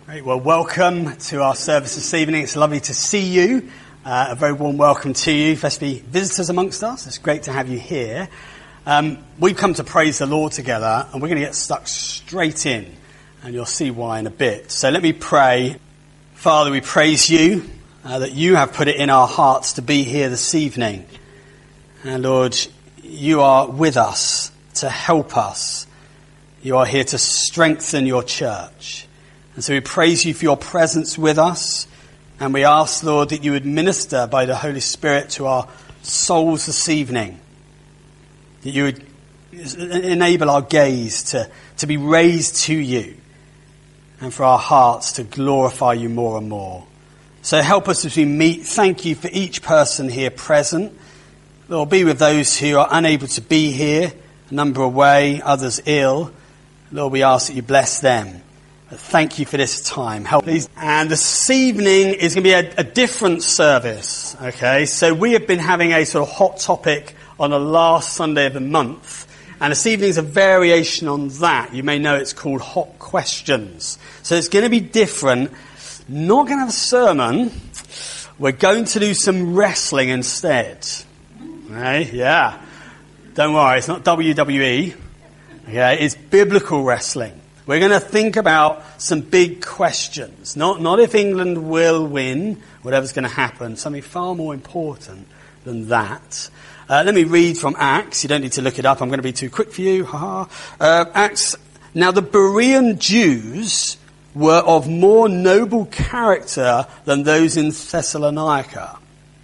Great. Well, welcome to our service this evening. It's lovely to see you. A very warm welcome to you, especially visitors amongst us. It's great to have you here. We've come to praise the Lord together, and we're going to get stuck straight in, and you'll see why in a bit. So let me pray. Father, we praise you that you have put it in our hearts to be here this evening. And Lord, you are with us to help us. You are here to strengthen your church. And so we praise you for your presence with us. And we ask, Lord, that you would minister by the Holy Spirit to our souls this evening. That you would enable our gaze to be raised to you. And for our hearts to glorify you more and more. So help us as we meet. Thank you for each person here present. Lord, be with those who are unable to be here. A number away, others ill. Lord, we ask that you bless them. Thank you for this time. Help please. And this evening is going to be a different service. Okay, so we have been having a sort of hot topic on the last Sunday of the month. And this evening is a variation on that. You may know it's called Hot Questions. So it's going to be different. Not going to have a sermon. We're going to do some wrestling instead. Okay, yeah. Don't worry, it's not WWE. Okay, it's biblical wrestling. We're going to think about some big questions. Not if England will win, whatever's going to happen. Something far more important than that. Let me read from Acts. You don't need to look it up. I'm going to be too quick for you. Acts. Now the Berean Jews were of more noble character than those in Thessalonica.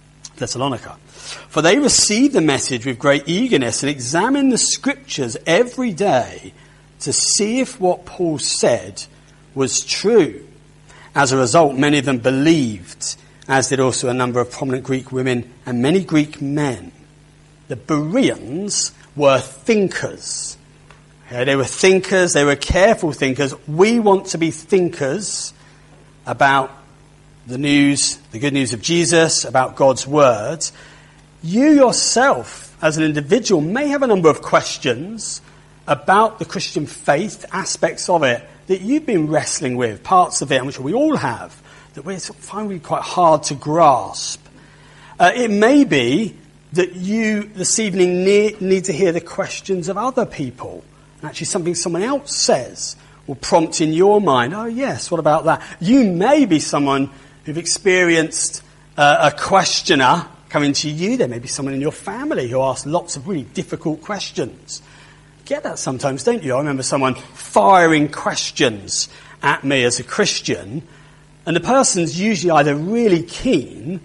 For they received the message with great eagerness and examined the scriptures every day to see if what Paul said was true. As a result, many of them believed, as did also a number of prominent Greek women and many Greek men. The Bereans were thinkers. Okay, they were thinkers, they were careful thinkers. We want to be thinkers about the news, the good news of Jesus, about God's word. You yourself, as an individual, may have a number of questions about the Christian faith, aspects of it that you've been wrestling with, parts of it, which we all have, that we find really quite hard to grasp. It may be that you this evening need to hear the questions of other people. Actually, something someone else says will prompt in your mind, oh yes, what about that? You may be someone who've experienced a questioner coming to you. There may be someone in your family who asks lots of really difficult questions. Get that sometimes, don't you? I remember someone firing questions at me as a Christian, and the person's usually either really keen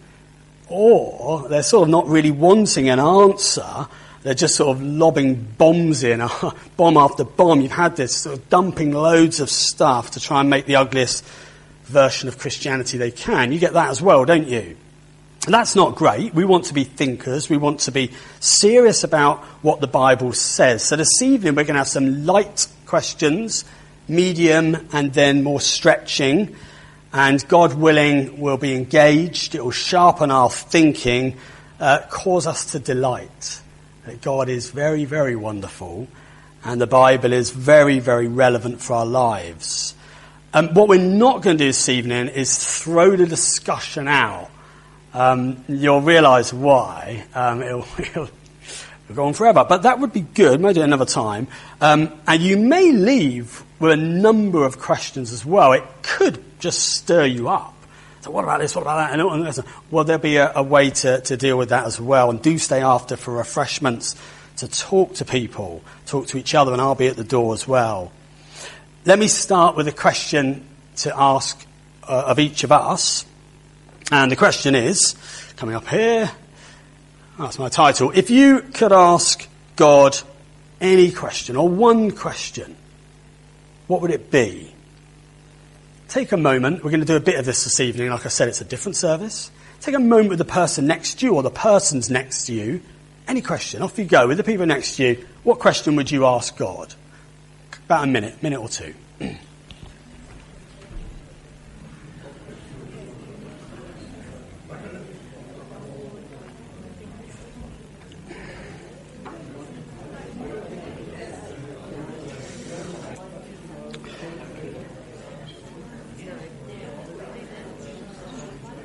or they're sort of not really wanting an answer. They're just sort of lobbing bombs in, bomb after bomb. You've had this sort of dumping loads of stuff to try and make the ugliest version of Christianity they can. You get that as well, don't you? And that's not great. We want to be thinkers. We want to be serious about what the Bible says. So this evening we're going to have some light questions, medium, and then more stretching. And God willing, we'll be engaged. It will sharpen our thinking, cause us to delight. That God is very, very wonderful. And the Bible is very, very relevant for our lives. What we're not going to do this evening is throw the discussion out. You'll realise why. It'll go on forever. But that would be good. Maybe do it another time. And you may leave with a number of questions as well. It could just stir you up. So what about this? What about that? And well, there'll be a way to deal with that as well. And do stay after for refreshments to talk to people, talk to each other, and I'll be at the door as well. Let me start with a question to ask of each of us. And the question is, coming up here, that's my title. If you could ask God any question, or one question, what would it be? Take a moment. We're going to do a bit of this evening. Like I said, it's a different service. Take a moment with the person next to you, or the persons next to you. Any question. Off you go with the people next to you. What question would you ask God? About a minute or two.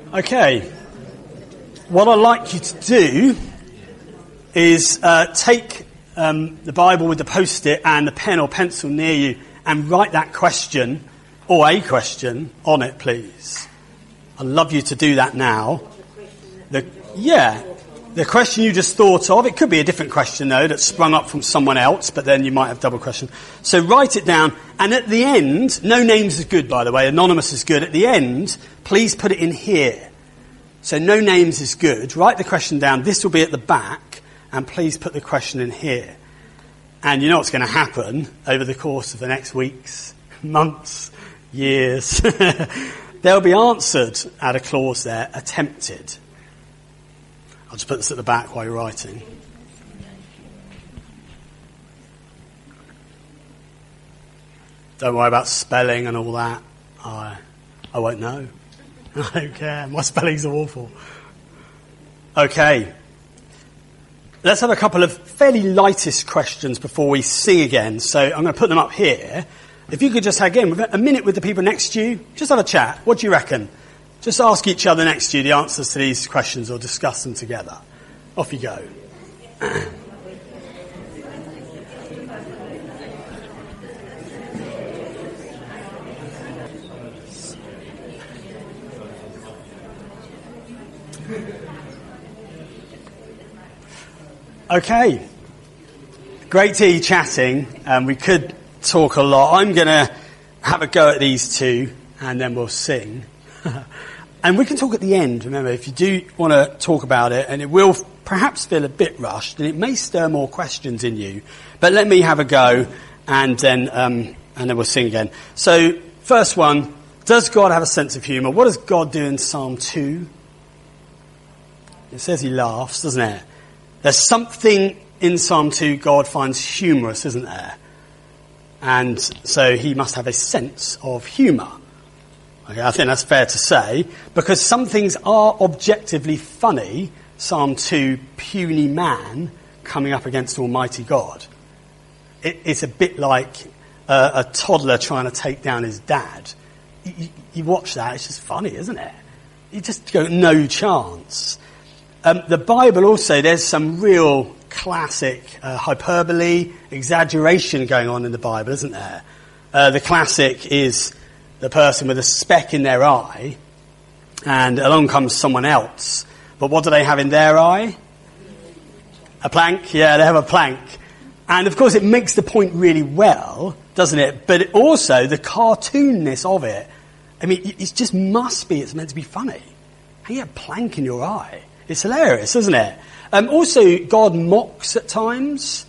Okay. What I'd like you to do is take the Bible with the post-it and the pen or pencil near you and write that question or a question on it, please. I'd love you to do that now. The question you just thought of, it could be a different question though that sprung up from someone else, but then you might have double question. So write it down, and at the end, no names is good by the way, anonymous is good. At the end, please put it in here. So no names is good. Write the question down, this will be at the back, and please put the question in here. And you know what's going to happen over the course of the next weeks, months, years. They'll be answered at a clause there, attempted. I'll just put this at the back while you're writing. Don't worry about spelling and all that. I won't know. I don't care. My spelling's awful. Okay. Let's have a couple of fairly lightest questions before we sing again. So I'm going to put them up here. If you could just hang in a minute with the people next to you, just have a chat. What do you reckon? Just ask each other next to you the answers to these questions or discuss them together. Off you go. Okay. Great to hear you chatting. We could talk a lot. I'm going to have a go at these two and then we'll sing. And we can talk at the end, remember, if you do want to talk about it, and it will perhaps feel a bit rushed, and it may stir more questions in you. But let me have a go, and then we'll sing again. So, first one, does God have a sense of humour? What does God do in Psalm 2? It says he laughs, doesn't it? There's something in Psalm 2 God finds humorous, isn't there? And so he must have a sense of humour. Okay, I think that's fair to say, because some things are objectively funny. Psalm 2, puny man coming up against Almighty God. It's a bit like a toddler trying to take down his dad. You watch that, it's just funny, isn't it? You just go, no chance. The Bible also, there's some real classic hyperbole, exaggeration going on in the Bible, isn't there? The classic is the person with a speck in their eye, and along comes someone else. But what do they have in their eye? A plank? Yeah, they have a plank. And of course it makes the point really well, doesn't it? But it also, the cartoonness of it, I mean, it just must be, it's meant to be funny. How you have a plank in your eye? It's hilarious, isn't it? Also, God mocks at times.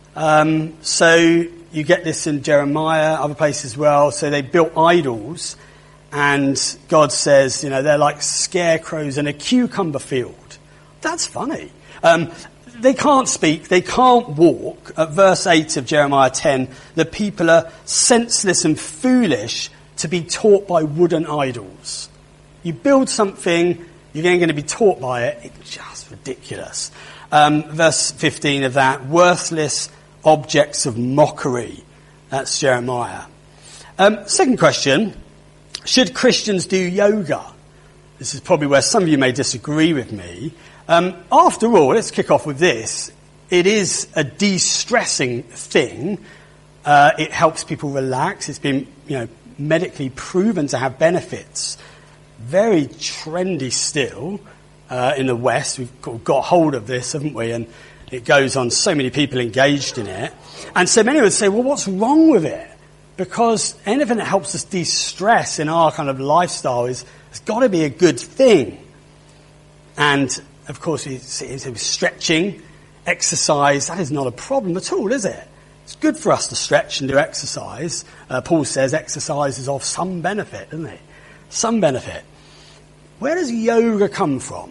So you get this in Jeremiah, other places as well. So they built idols, and God says, you know, they're like scarecrows in a cucumber field. That's funny. They can't speak, they can't walk. At verse 8 of Jeremiah 10, the people are senseless and foolish to be taught by wooden idols. You build something, you're going to be taught by it. It's just ridiculous. Verse 15 of that, worthless objects of mockery. That's Jeremiah. Second question, should Christians do yoga? This is probably where some of you may disagree with me. After all, let's kick off with this. It is a de-stressing thing. It helps people relax. It's been, medically proven to have benefits. Very trendy still in the West. We've got hold of this, haven't we? And it goes on, so many people engaged in it. And so many would say, well, what's wrong with it? Because anything that helps us de-stress in our kind of lifestyle has got to be a good thing. And, of course, it's stretching, exercise, that is not a problem at all, is it? It's good for us to stretch and do exercise. Paul says exercise is of some benefit, doesn't he? Some benefit. Where does yoga come from?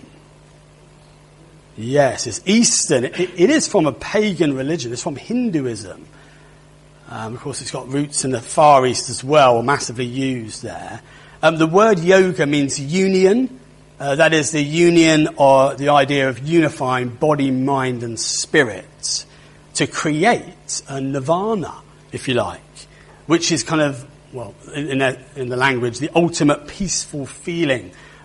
Yes, it's Eastern. It is from a pagan religion. It's from Hinduism. Of course, it's got roots in the Far East as well, massively used there. The word yoga means union. That is the union or the idea of unifying body, mind and spirit to create a nirvana, if you like, which is kind of, well, in the language, the ultimate peaceful feeling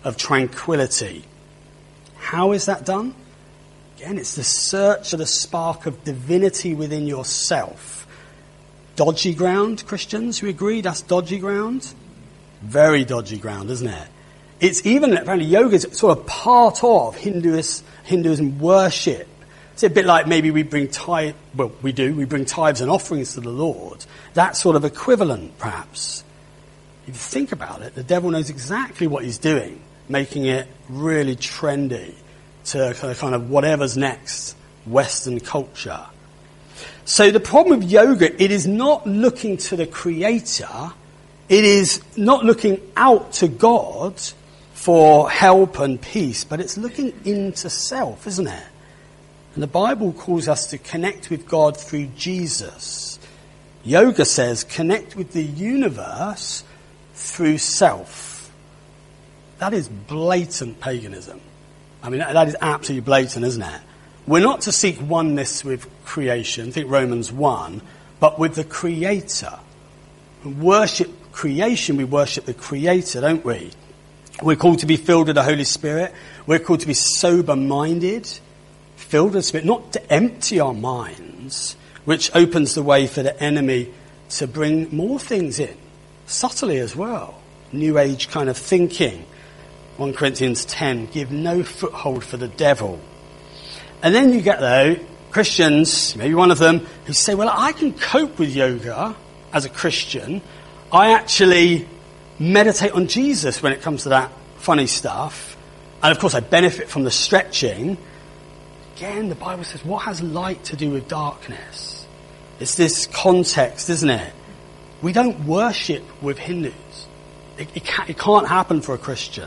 of tranquility. How is that done? Again, it's the search for the spark of divinity within yourself. Dodgy ground, Christians, you agree that's dodgy ground? Very dodgy ground, isn't it? It's even, apparently yoga is sort of part of Hinduism worship. It's a bit like maybe we bring tithes and offerings to the Lord. That sort of equivalent, perhaps. If you think about it, the devil knows exactly what he's doing, making it really trendy to kind of whatever's next, Western culture. So the problem with yoga, it is not looking to the Creator. It is not looking out to God for help and peace, but it's looking into self, isn't it? And the Bible calls us to connect with God through Jesus. Yoga says connect with the universe through self. That is blatant paganism. I mean, that is absolutely blatant, isn't it? We're not to seek oneness with creation, think Romans 1, but with the Creator. We worship creation, we worship the Creator, don't we? We're called to be filled with the Holy Spirit. We're called to be sober-minded, filled with the Spirit, not to empty our minds, which opens the way for the enemy to bring more things in, subtly as well. New Age kind of thinking. 1 Corinthians 10, give no foothold for the devil. And then you get, though, Christians, maybe one of them, who say, well, I can cope with yoga as a Christian. I actually meditate on Jesus when it comes to that funny stuff. And, of course, I benefit from the stretching. Again, the Bible says, what has light to do with darkness? It's this context, isn't it? We don't worship with Hindus. It can't happen for a Christian.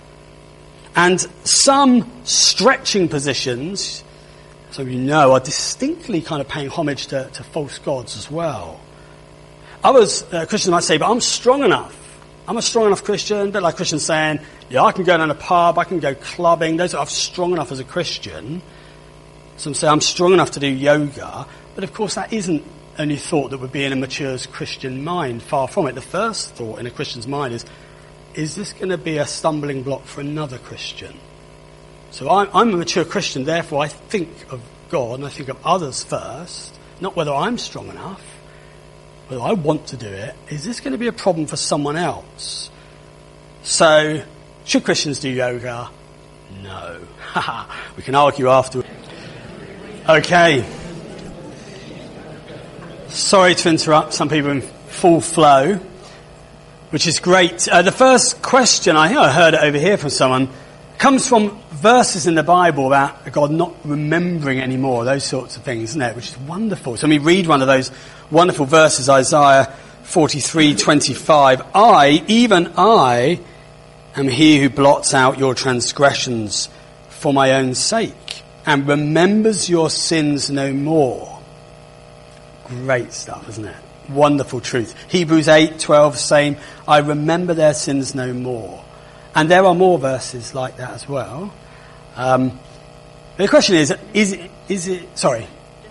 And some stretching positions, so you know, are distinctly kind of paying homage to false gods as well. Others, Christians might say, but I'm strong enough. I'm a strong enough Christian, a bit like Christians saying, yeah, I can go down a pub, I can go clubbing. Those are strong enough as a Christian. Some say I'm strong enough to do yoga. But of course that isn't only thought that would be in a mature Christian mind. Far from it. The first thought in a Christian's mind is this going to be a stumbling block for another Christian? So I'm a mature Christian, therefore I think of God and I think of others first, not whether I'm strong enough, whether I want to do it. Is this going to be a problem for someone else? So, should Christians do yoga? No. We can argue afterwards. Okay. Sorry to interrupt some people in full flow, which is great. The first question, I think I heard it over here from someone, comes from verses in the Bible about God not remembering anymore, those sorts of things, isn't it? Which is wonderful. So let me read one of those wonderful verses, Isaiah 43:25. I, even I, am he who blots out your transgressions for my own sake and remembers your sins no more. Great stuff, isn't it? Wonderful truth. Hebrews 8:12 saying, I remember their sins no more. And there are more verses like that as well. The question is it, sorry.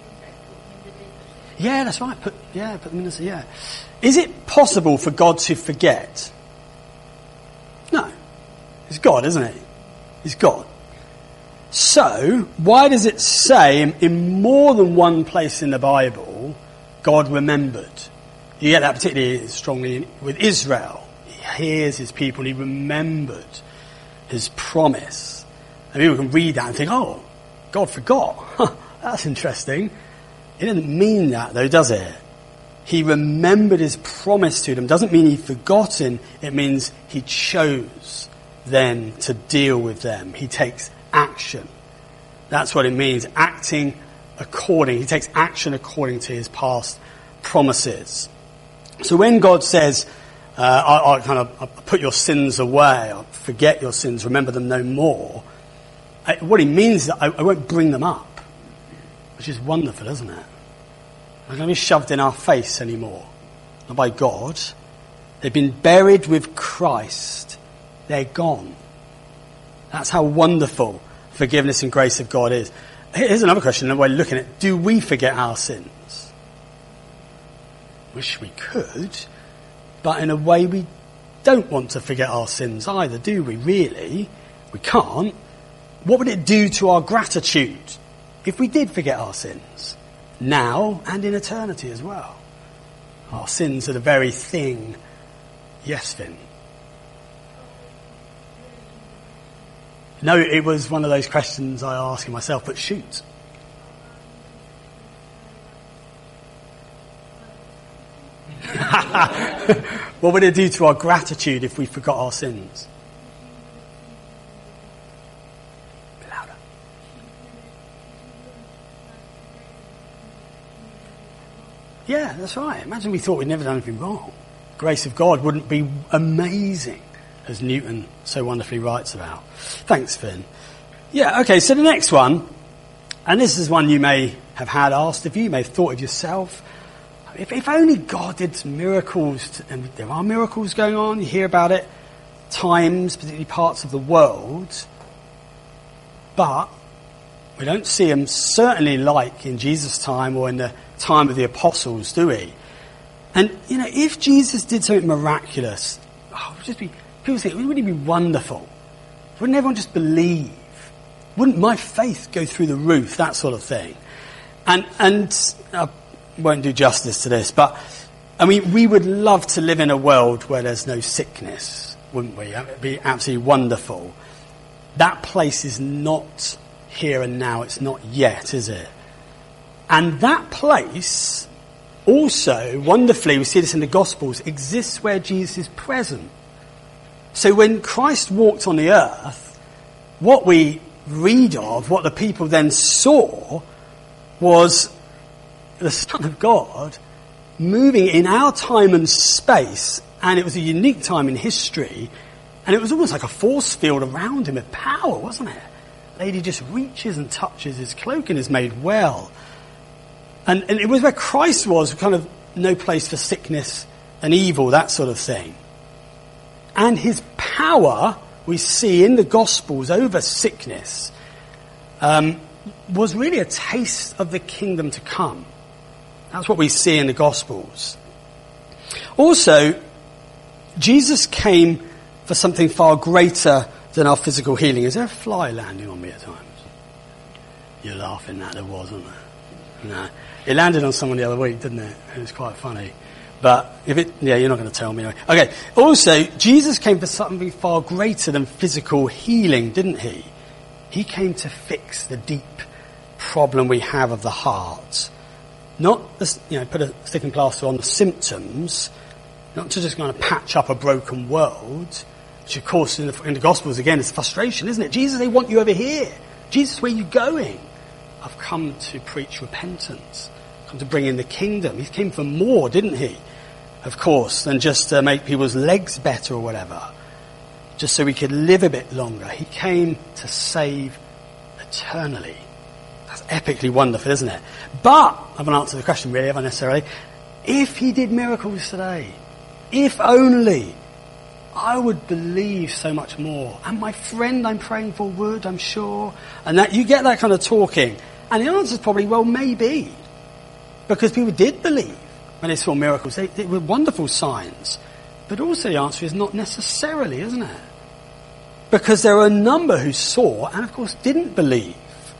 Yeah, that's right. Put them in the, yeah. Is it possible for God to forget? No. He's God, isn't he? He's God. So, why does it say in more than one place in the Bible, God remembered? You get that particularly strongly with Israel. He hears his people and he remembered his promise. And people can read that and think, oh, God forgot. That's interesting. It doesn't mean that though, does it? He remembered his promise to them. Doesn't mean he'd forgotten. It means he chose then to deal with them. He takes action. That's what it means. Acting according. He takes action according to his past promises. So when God says, I'll put your sins away, I'll forget your sins, remember them no more, what he means is that I won't bring them up, which is wonderful, isn't it? They're going to be shoved in our face anymore. Not by God. They've been buried with Christ. They're gone. That's how wonderful forgiveness and grace of God is. Here's another question, and we're looking at, do we forget our sins? Wish we could, but in a way we don't want to forget our sins either, do we, really? We can't. What would it do to our gratitude if we did forget our sins? Now and in eternity as well. Our sins are the very thing. Yes, Finn? No, it was one of those questions I asked myself, but shoot. What would it do to our gratitude if we forgot our sins? A bit louder. Yeah, that's right. Imagine we thought we'd never done anything wrong. Grace of God wouldn't be amazing, as Newton so wonderfully writes about. Thanks, Finn. Yeah, okay, so the next one, and this is one you may have had asked of you, you may have thought of yourself. If only God did some miracles, and there are miracles going on, you hear about it, times, particularly parts of the world, but we don't see them certainly like in Jesus' time or in the time of the apostles, do we? And, if Jesus did something miraculous, people think, wouldn't it be wonderful? Wouldn't everyone just believe? Wouldn't my faith go through the roof? That sort of thing. And I won't do justice to this, but we would love to live in a world where there's no sickness, wouldn't we? It would be absolutely wonderful. That place is not here and now. It's not yet, is it? And that place also, wonderfully, we see this in the Gospels, exists where Jesus is present. So when Christ walked on the earth, what we read of, what the people then saw, was the Son of God moving in our time and space, and it was a unique time in history, and it was almost like a force field around him of power, wasn't it? Lady just reaches and touches his cloak and is made well. And it was where Christ was, kind of no place for sickness and evil, that sort of thing. And his power, we see in the Gospels over sickness, was really a taste of the kingdom to come. That's what we see in the Gospels. Also, Jesus came for something far greater than our physical healing. Is there a fly landing on me at times? You're laughing that there was, wasn't there? No. It landed on someone the other week, didn't it? It was quite funny. But you're not going to tell me anyway. Okay. Also, Jesus came for something far greater than physical healing, didn't he? He came to fix the deep problem we have of the heart. Not, put a sticking plaster on the symptoms, not to just kind of patch up a broken world, which of course in the Gospels again is frustration, isn't it? Jesus, they want you over here. Jesus, where are you going? I've come to preach repentance. I've come to bring in the kingdom. He came for more, didn't he? Of course, than just to make people's legs better or whatever. Just so we could live a bit longer. He came to save eternally. That's epically wonderful, isn't it? But, I haven't answered the question really, have I necessarily? If he did miracles today, if only, I would believe so much more. And my friend I'm praying for would, I'm sure. And that you get that kind of talking. And the answer is probably, well, maybe. Because people did believe when they saw miracles. They were wonderful signs. But also the answer is not necessarily, isn't it? Because there are a number who saw and, of course, didn't believe.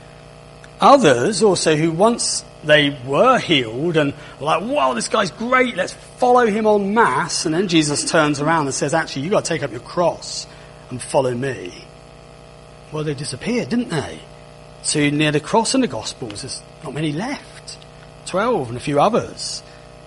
Others also who once they were healed and were like, wow, this guy's great, let's follow him en masse. And then Jesus turns around and says, actually, you've got to take up your cross and follow me. Well, they disappeared, didn't they? So near the cross in the Gospels, there's not many left. 12 and a few others.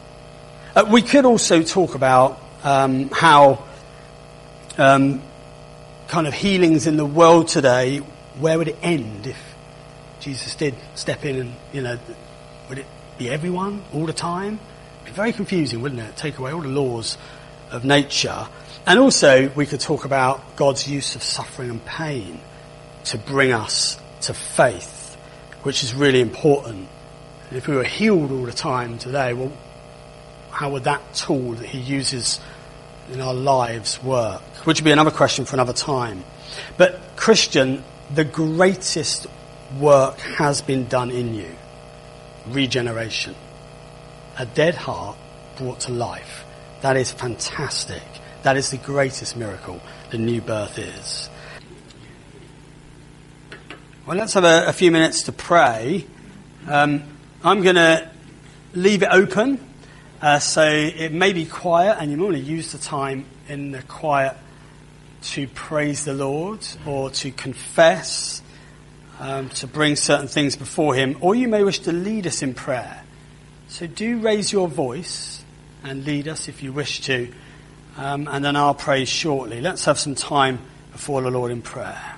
We could also talk about how kind of healings in the world today, where would it end if Jesus did step in and, would it be everyone all the time? It'd be very confusing, wouldn't it? Take away all the laws of nature. And also we could talk about God's use of suffering and pain to bring us to faith, which is really important. And if we were healed all the time today, well, how would that tool that he uses in our lives work? Which would be another question for another time. But Christian, the greatest work has been done in you. Regeneration. A dead heart brought to life. That is fantastic. That is the greatest miracle the new birth is. Well, let's have a few minutes to pray. I'm going to leave it open, so it may be quiet, and you want to use the time in the quiet to praise the Lord or to confess, to bring certain things before him, or you may wish to lead us in prayer. So do raise your voice and lead us if you wish to, and then I'll pray shortly. Let's have some time before the Lord in prayer.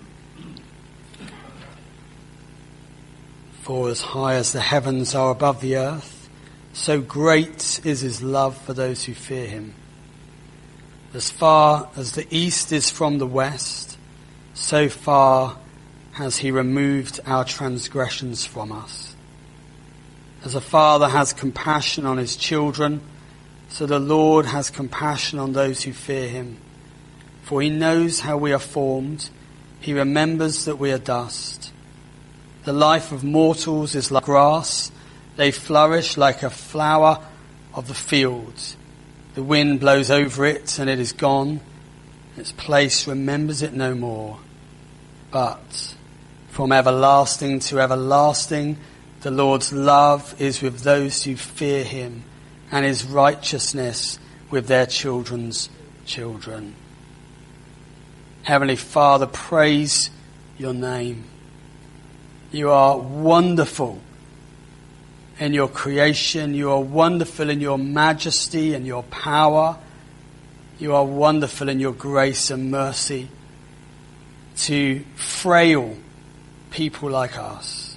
For as high as the heavens are above the earth, so great is his love for those who fear him. As far as the east is from the west, so far has he removed our transgressions from us. As a father has compassion on his children, so the Lord has compassion on those who fear him. For he knows how we are formed, he remembers that we are dust. The life of mortals is like grass. They flourish like a flower of the field. The wind blows over it and it is gone. Its place remembers it no more. But from everlasting to everlasting, the Lord's love is with those who fear him, and his righteousness with their children's children. Heavenly Father, praise your name. You are wonderful in your creation. You are wonderful in your majesty and your power. You are wonderful in your grace and mercy to frail people like us.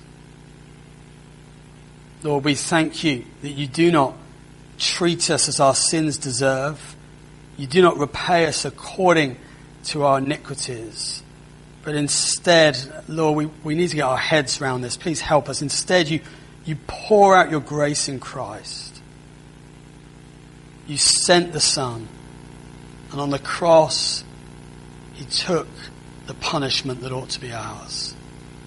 Lord, we thank you that you do not treat us as our sins deserve. You do not repay us according to our iniquities. But instead, Lord, we need to get our heads around this. Please help us. Instead, you pour out your grace in Christ. You sent the Son. And on the cross, he took the punishment that ought to be ours.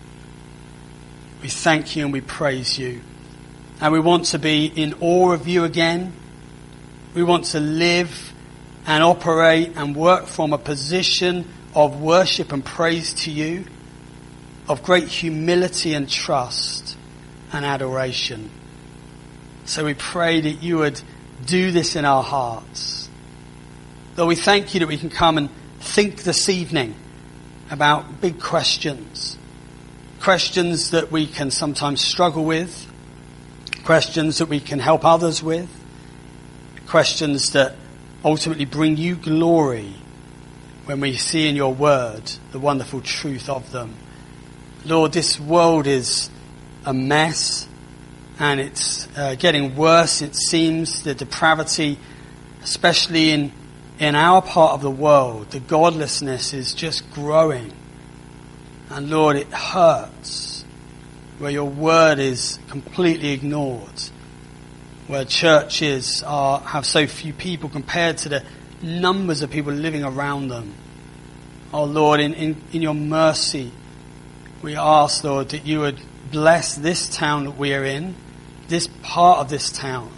We thank you and we praise you. And we want to be in awe of you again. We want to live and operate and work from a position of worship and praise to you, of great humility and trust and adoration. So we pray that you would do this in our hearts. Lord, we thank you that we can come and think this evening about big questions. Questions that we can sometimes struggle with. Questions that we can help others with. Questions that ultimately bring you glory when we see in your word the wonderful truth of them. Lord, this world is a mess, and it's getting worse, it seems. The depravity, especially in our part of the world, the godlessness is just growing. And Lord, it hurts where your word is completely ignored, where churches have so few people compared to the numbers of people living around them. Oh Lord, in your mercy, we ask, Lord, that you would bless this town that we are in, this part of this town.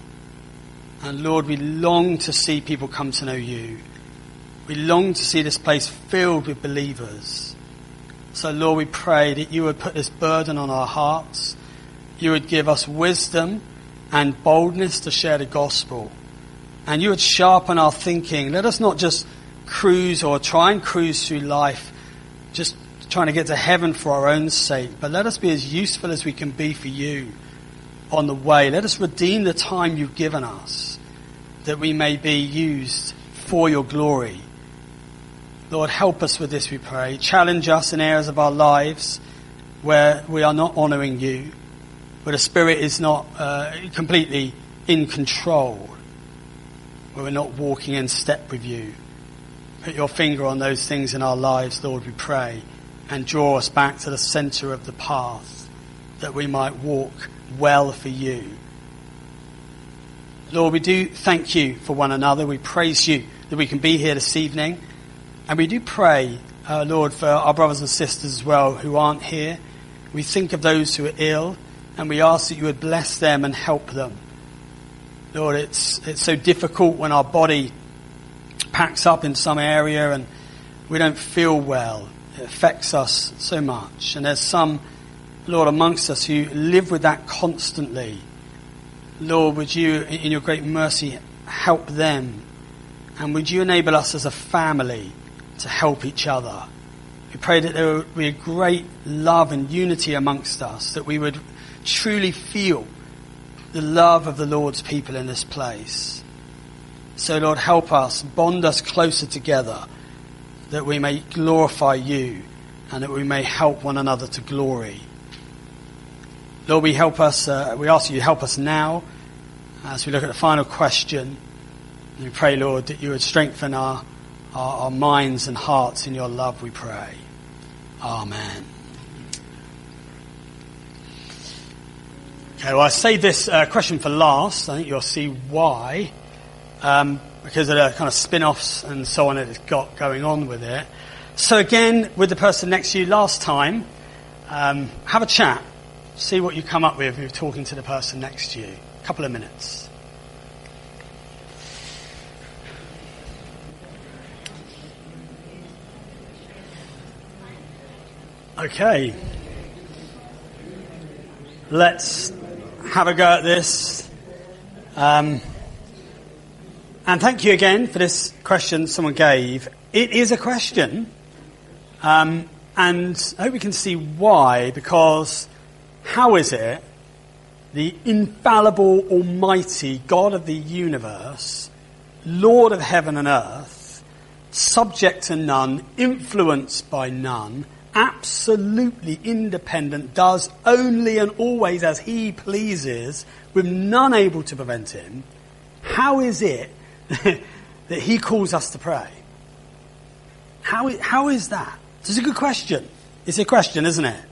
And Lord, we long to see people come to know you. We long to see this place filled with believers. So Lord, we pray that you would put this burden on our hearts. You would give us wisdom and boldness to share the gospel. And you would sharpen our thinking. Let us not just cruise or try and cruise through life just trying to get to heaven for our own sake, but let us be as useful as we can be for you on the way. Let us redeem the time you've given us, that we may be used for your glory. Lord, help us with this, we pray. Challenge us in areas of our lives where we are not honouring you, where the Spirit is not completely in control, where we're not walking in step with you. Put your finger on those things in our lives, Lord, we pray, and draw us back to the centre of the path, that we might walk well for you. Lord, we do thank you for one another. We praise you that we can be here this evening. And we do pray, Lord, for our brothers and sisters as well who aren't here. We think of those who are ill, and we ask that you would bless them and help them. Lord, it's so difficult when our body packs up in some area and we don't feel well. It affects us so much. And there's some, Lord, amongst us who live with that constantly. Lord, would you, in your great mercy, help them? And would you enable us as a family to help each other? We pray that there would be a great love and unity amongst us, that we would truly feel the love of the Lord's people in this place. So, Lord, help us, bond us closer together, that we may glorify you and that we may help one another to glory. Lord, we ask you to help us now as we look at the final question. And we pray, Lord, that you would strengthen our minds and hearts in your love, we pray. Amen. Okay, well, I saved this question for last. I think you'll see why. Because of the kind of spin-offs and so on that it's got going on with it. So again, with the person next to you last time, have a chat. See what you come up with if you're talking to the person next to you. A couple of minutes. Okay. Let's have a go at this. And thank you again for this question someone gave. It is a question. And I hope we can see why, because how is it the infallible, almighty God of the universe, Lord of heaven and earth, subject to none, influenced by none, absolutely independent, does only and always as he pleases, with none able to prevent him, how is it that he calls us to pray? How is that? It's a good question. It's a question, isn't it?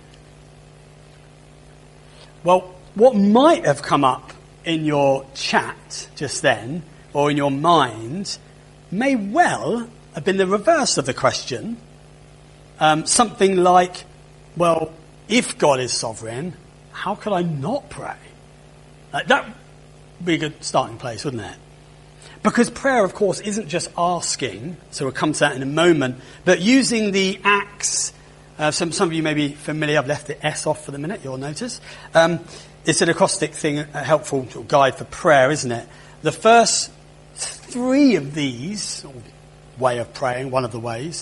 Well, what might have come up in your chat just then, or in your mind, may well have been the reverse of the question. Something like, well, if God is sovereign, how could I not pray? That would be a good starting place, wouldn't it? Because prayer, of course, isn't just asking, so we'll come to that in a moment, but using the acts. Some of you may be familiar, I've left the S off for the minute, you'll notice. It's an acrostic thing, a helpful sort of guide for prayer, isn't it? The first three of these, or way of praying, one of the ways,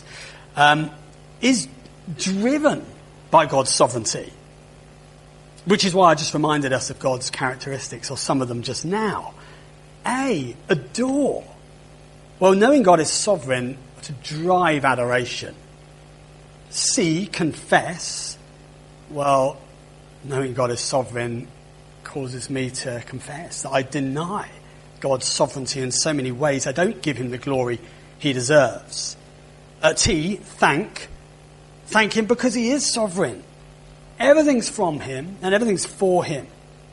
is driven by God's sovereignty. Which is why I just reminded us of God's characteristics, or some of them just now. A, adore. Well, knowing God is sovereign to drive adoration. C, confess. Well, knowing God is sovereign causes me to confess that I deny God's sovereignty in so many ways. I don't give him the glory he deserves. T, thank. Thank him because he is sovereign. Everything's from him and everything's for him.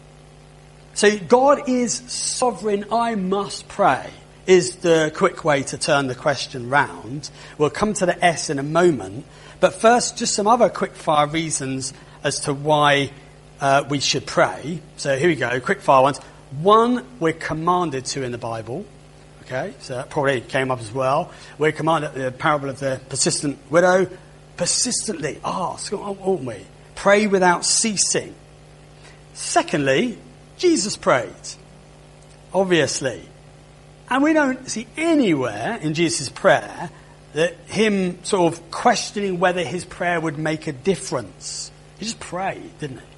So God is sovereign, I must pray, is the quick way to turn the question round. We'll come to the S in a moment. But first, just some other quick fire reasons as to why we should pray. So here we go, quick fire ones. One, we're commanded to in the Bible. Okay, so that probably came up as well. We're commanded, the parable of the persistent widow, persistently ask, won't we? Pray without ceasing. Secondly, Jesus prayed, obviously. And we don't see anywhere in Jesus' prayer that him sort of questioning whether his prayer would make a difference. He just prayed, didn't he?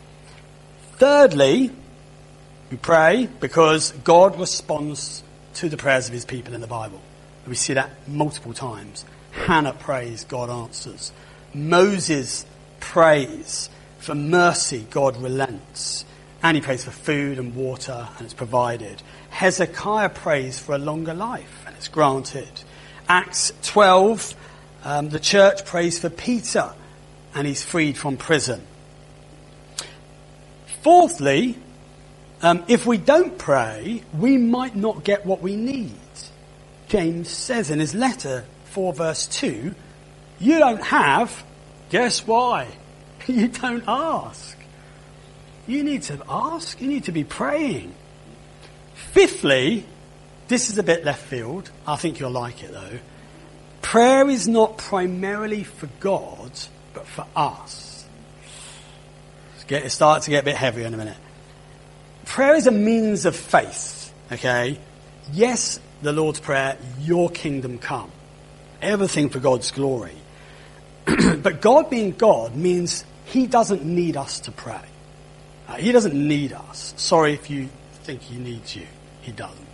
Thirdly, we pray because God responds to the prayers of his people in the Bible. And we see that multiple times. Hannah prays, God answers. Moses prays for mercy, God relents. And he prays for food and water, and it's provided. Hezekiah prays for a longer life, and it's granted. Acts 12, the church prays for Peter, and he's freed from prison. Fourthly, if we don't pray, we might not get what we need. James says in his letter, 4 verse 2, you don't have, guess why? You don't ask. You need to ask. You need to be praying. Fifthly, This is a bit left field. I think you'll like it though. Prayer is not primarily for God, but for us. It's starting to get a bit heavier in a minute. Prayer is a means of faith, okay? Yes, the Lord's Prayer, your kingdom come. Everything for God's glory. But God being God means he doesn't need us to pray. He doesn't need us. Sorry if you think he needs you. He doesn't.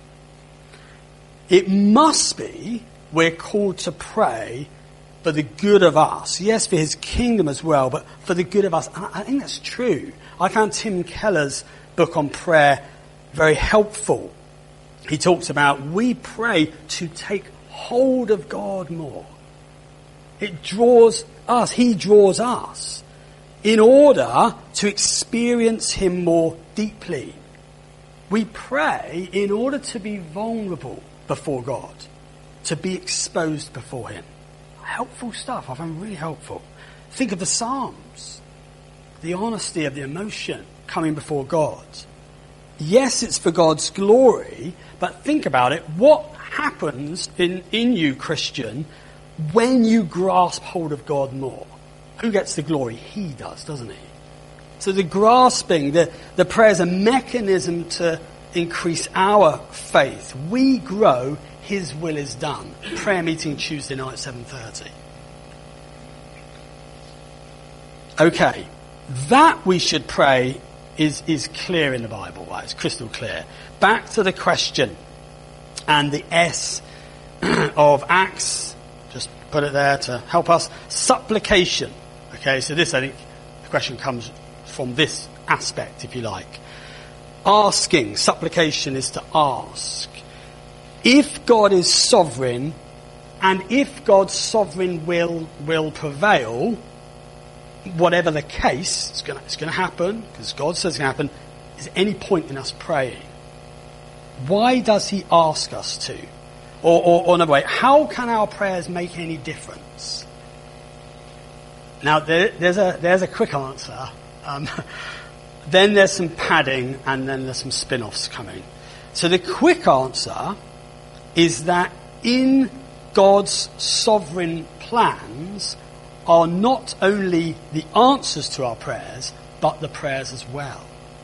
It must be we're called to pray for the good of us. Yes, for his kingdom as well, but for the good of us. And I think that's true. I found Tim Keller's book on prayer very helpful. He talks about we pray to take hold of God more. It draws us, he draws us in order to experience him more deeply. We pray in order to be vulnerable before God, to be exposed before him. Helpful stuff. I find really helpful. Think of the Psalms, the honesty of the emotion coming before God. Yes, it's for God's glory, but think about it. What happens in you, Christian, when you grasp hold of God more? Who gets the glory? He does, doesn't he? So the grasping, the prayer is a mechanism to increase our faith. We grow, his will is done. Prayer meeting Tuesday night, 7:30. Okay, that we should pray is clear in the Bible, right? It's crystal clear. Back to the question and the S of Acts, just put it there to help us. Supplication. Okay, so this, I think, the question comes from this aspect, if you like. Asking, supplication is to ask. If God is sovereign, and if God's sovereign will prevail, whatever the case, it's going to happen, because God says it's going to happen. Is there any point in us praying? Why does he ask us to? Or another way, how can our prayers make any difference? Now, there's a quick answer. Then there's some padding, and then there's some spin-offs coming. So the quick answer is that in God's sovereign plans are not only the answers to our prayers, but the prayers as well.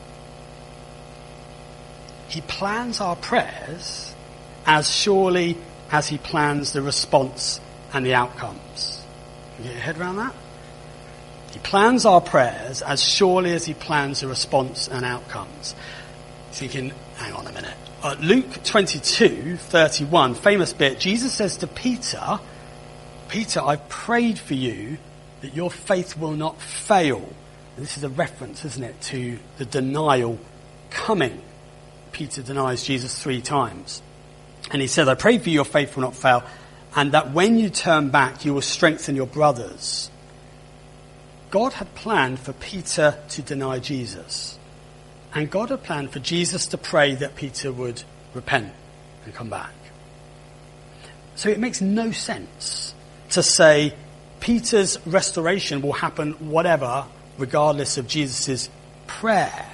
He plans our prayers as surely as he plans the response and the outcomes. You get your head around that? He plans our prayers as surely as he plans the response and outcomes. Thinking, hang on a minute. Luke 22:31, famous bit. Jesus says to Peter, Peter, I've prayed for you that your faith will not fail. And this is a reference, isn't it, to the denial coming. Peter denies Jesus 3 times. And he said, I prayed for you, your faith will not fail, and that when you turn back, you will strengthen your brothers. God had planned for Peter to deny Jesus. And God had planned for Jesus to pray that Peter would repent and come back. So it makes no sense to say Peter's restoration will happen whatever, regardless of Jesus' prayer.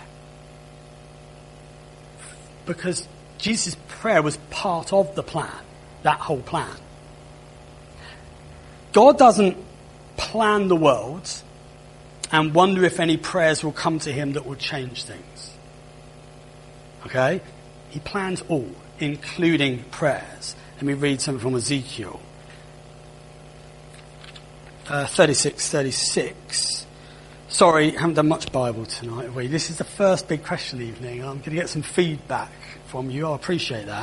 Because Jesus' prayer was part of the plan, that whole plan. God doesn't plan the world and wonder if any prayers will come to him that will change things. Okay? He plans all, including prayers. Let me read something from Ezekiel. 36:36. Sorry, haven't done much Bible tonight, have we? This is the first big question evening. I'm going to get some feedback from you. I appreciate that.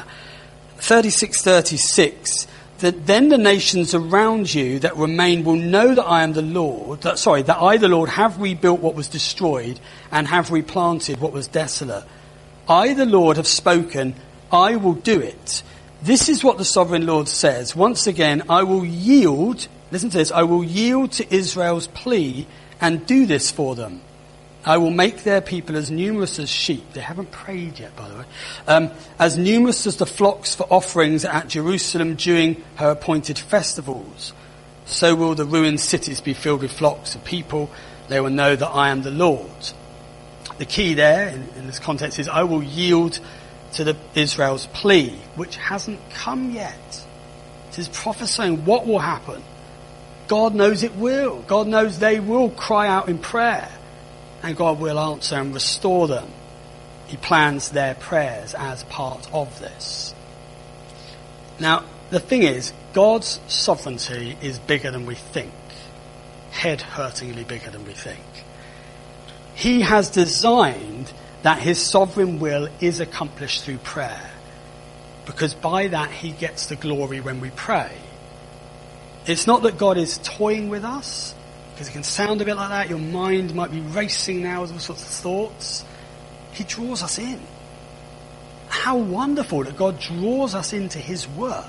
36:36. That then the nations around you that remain will know that I am the Lord, that I, the Lord, have rebuilt what was destroyed and have replanted what was desolate. I, the Lord, have spoken, I will do it. This is what the sovereign Lord says. Once again, I will yield, listen to this, I will yield to Israel's plea and do this for them. I will make their people as numerous as sheep. They haven't prayed yet, by the way. As numerous as the flocks for offerings at Jerusalem during her appointed festivals. So will the ruined cities be filled with flocks of people. They will know that I am the Lord. The key there in this context is I will yield to Israel's plea, which hasn't come yet. It is prophesying what will happen. God knows it will. God knows they will cry out in prayer, and God will answer and restore them. He plans their prayers as part of this. Now, the thing is, God's sovereignty is bigger than we think. Head-hurtingly bigger than we think. He has designed that his sovereign will is accomplished through prayer, because by that he gets the glory when we pray. It's not that God is toying with us, because it can sound a bit like that. Your mind might be racing now with all sorts of thoughts. He draws us in. How wonderful that God draws us into his work.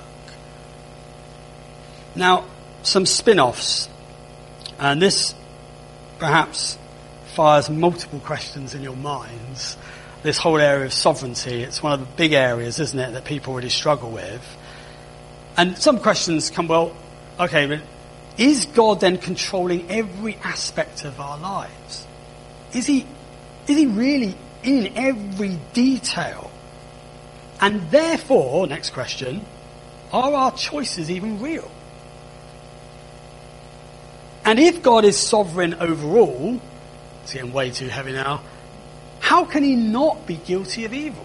Now, some spin-offs, and this perhaps fires multiple questions in your minds. This whole area of sovereignty, it's one of the big areas, isn't it, that people really struggle with. And some questions come, well, okay, but is God then controlling every aspect of our lives? Is he really in every detail? And therefore, next question, are our choices even real? And if God is sovereign over all, it's getting way too heavy now, how can he not be guilty of evil?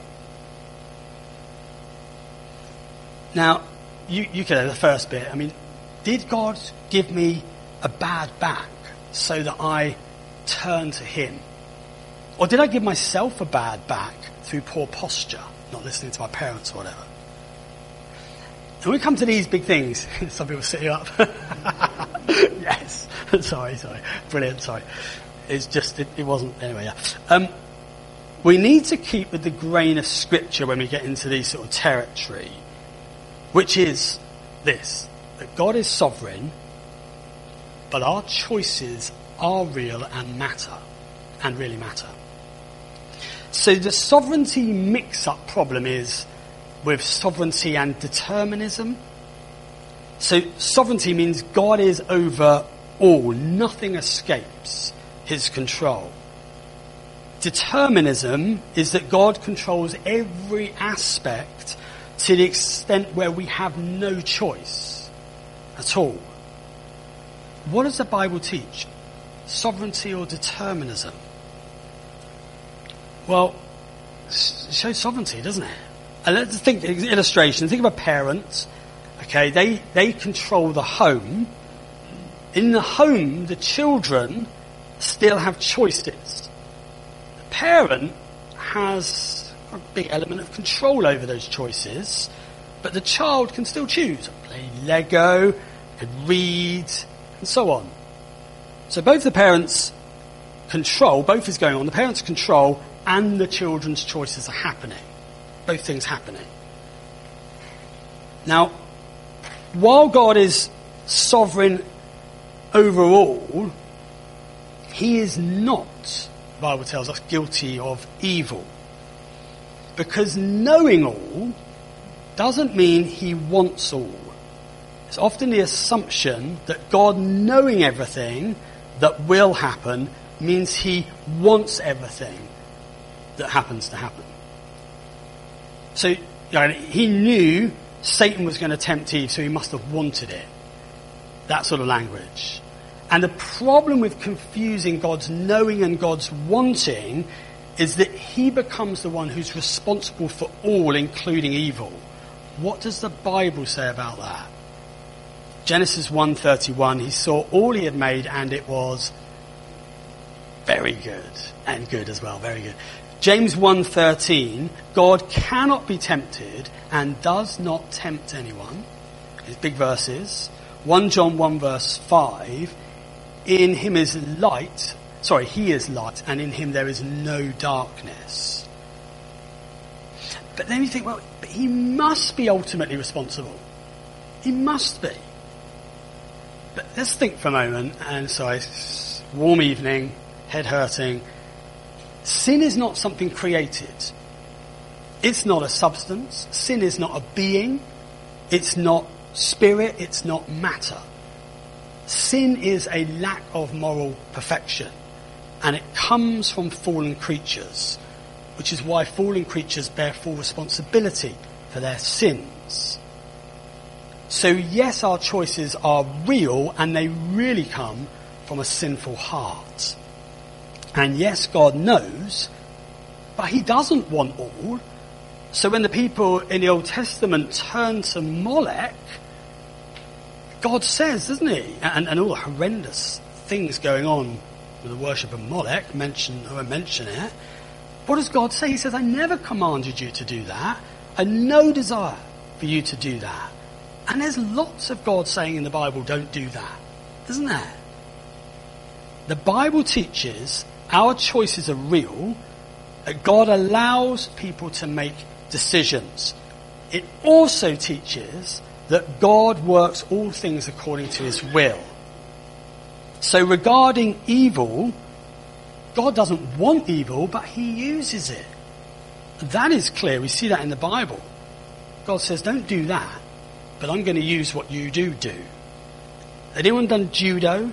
Now, you could have the first bit. I mean, did God give me a bad back so that I turn to him? Or did I give myself a bad back through poor posture, not listening to my parents or whatever? And when we come to these big things, some people sit you up. Yes. Sorry. Brilliant, sorry. It's just, it wasn't, anyway, yeah. We need to keep with the grain of scripture when we get into these sort of territory, which is this, that God is sovereign, but our choices are real and matter, and really matter. So the sovereignty mix-up problem is with sovereignty and determinism. So sovereignty means God is over all. Nothing escapes his control. Determinism is that God controls every aspect to the extent where we have no choice at all. What does the Bible teach? Sovereignty or determinism? Well, it shows sovereignty, doesn't it? And let's think, illustration, think of a parent, okay, they control the home. In the home, the children still have choices. The parent has a big element of control over those choices, but the child can still choose. Play Lego, can read, and so on. So both the parents control, both is going on, the parents control and the children's choices are happening. Both things happening. Now, while God is sovereign over all, he is not, the Bible tells us, guilty of evil. Because knowing all doesn't mean he wants all. It's often the assumption that God knowing everything that will happen means he wants everything that happens to happen. So, he knew Satan was going to tempt Eve, so he must have wanted it. That sort of language. And the problem with confusing God's knowing and God's wanting is that he becomes the one who's responsible for all, including evil. What does the Bible say about that? Genesis 1:31, he saw all he had made and it was very good. And good as well, very good. James 1:13, God cannot be tempted and does not tempt anyone. These big verses. 1 John 1 verse 5, in him is light, he is light, and in him there is no darkness. But then you think, well, but he must be ultimately responsible. He must be. But let's think for a moment, and warm evening, head hurting. Sin is not something created. It's not a substance. Sin is not a being. It's not spirit. It's not matter. Sin is a lack of moral perfection. And it comes from fallen creatures. which is why fallen creatures bear full responsibility for their sins. So yes, our choices are real and they really come from a sinful heart. And yes, God knows, but he doesn't want all. So when the people in the Old Testament turn to Molech, God says, doesn't he? And all the horrendous things going on with the worship of Molech, I won't mention it. What does God say? He says, I never commanded you to do that. I had no desire for you to do that. And there's lots of God saying in the Bible, don't do that. Isn't there? The Bible teaches our choices are real, that God allows people to make decisions. It also teaches that God works all things according to his will. So regarding evil, God doesn't want evil, but he uses it. That is clear. We see that in the Bible. God says, don't do that, but I'm going to use what you do. Anyone done judo?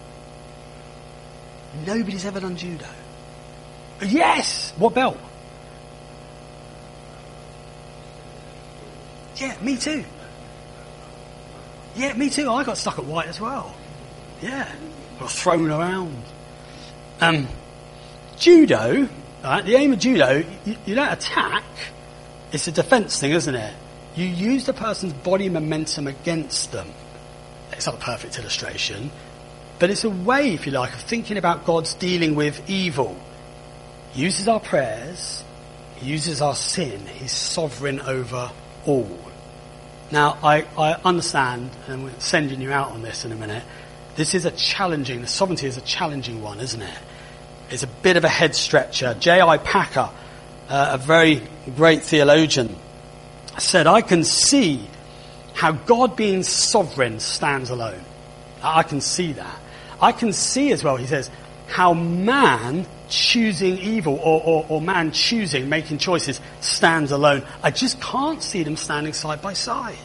Nobody's ever done judo. Yes! What belt? Yeah, me too. Yeah, me too. I got stuck at white as well. Yeah. Got thrown around. Judo, right, the aim of judo, you don't attack. It's a defense thing, isn't it? You use the person's body momentum against them. It's not a perfect illustration, but it's a way, if you like, of thinking about God's dealing with evil. He uses our prayers, he uses our sin, he's sovereign over all. Now, I understand, and we're sending you out on this in a minute, the sovereignty is a challenging one, isn't it? It's a bit of a head stretcher. J.I. Packer, a very great theologian, said, I can see how God being sovereign stands alone. I can see that. I can see as well, he says, how man choosing evil or man choosing, making choices, stands alone. I just can't see them standing side by side.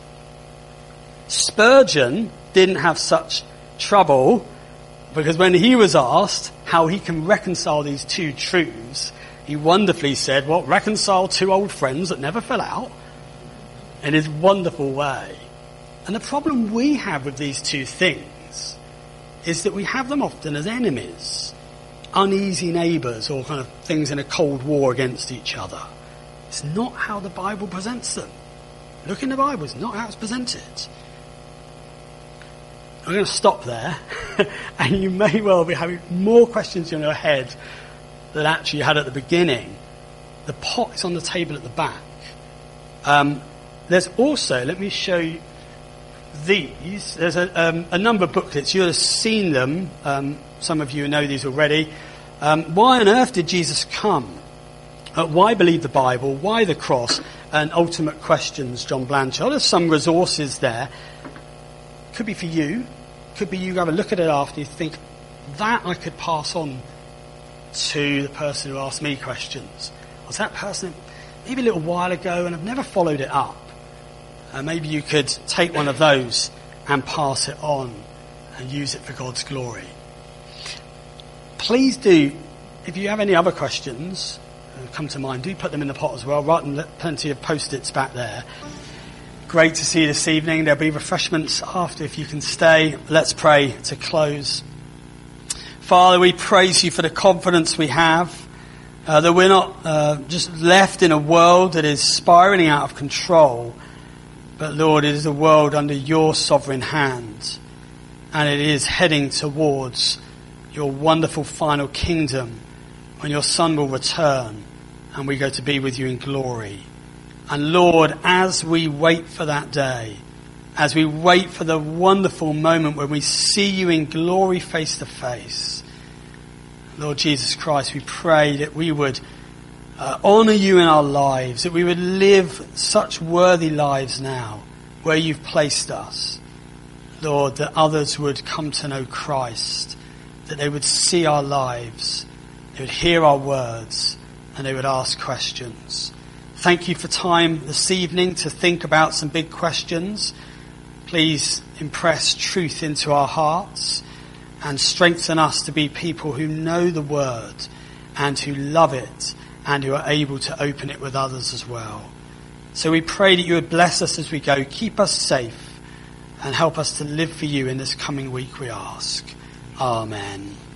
Spurgeon didn't have such trouble because when he was asked how he can reconcile these two truths, he wonderfully said, well, reconcile two old friends that never fell out, in his wonderful way. And the problem we have with these two things is that we have them often as enemies, uneasy neighbours, or kind of things in a cold war against each other. It's not how the Bible presents them. Look in the Bible, it's not how it's presented. I'm going to stop there, and you may well be having more questions in your head than actually you had at the beginning. The pot is on the table at the back. There's also, let me show you these. There's a number of booklets. You'll have seen them. Some of you know these already. Why on earth did Jesus come? Why believe the Bible? Why the cross? And Ultimate Questions, John Blanchard. There's some resources there. Could be for you. Could be you have a look at it after you think, that I could pass on to the person who asked me questions. Was that person maybe a little while ago and I've never followed it up? Maybe you could take one of those and pass it on and use it for God's glory. Please do, if you have any other questions come to mind, do put them in the pot as well. Write them, plenty of post-its back there. Great to see you this evening. There'll be refreshments after if you can stay. Let's pray to close. Father, we praise you for the confidence we have, that we're not just left in a world that is spiraling out of control, but Lord, it is a world under your sovereign hand, and it is heading towards your wonderful final kingdom when your Son will return and we go to be with you in glory. And Lord, as we wait for that day, as we wait for the wonderful moment when we see you in glory face to face, Lord Jesus Christ, we pray that we would honour you in our lives, that we would live such worthy lives now where you've placed us. Lord, that others would come to know Christ, that they would see our lives, they would hear our words, and they would ask questions. Thank you for time this evening to think about some big questions. Please impress truth into our hearts and strengthen us to be people who know the word and who love it and who are able to open it with others as well. So we pray that you would bless us as we go, keep us safe, and help us to live for you in this coming week, we ask. Amen.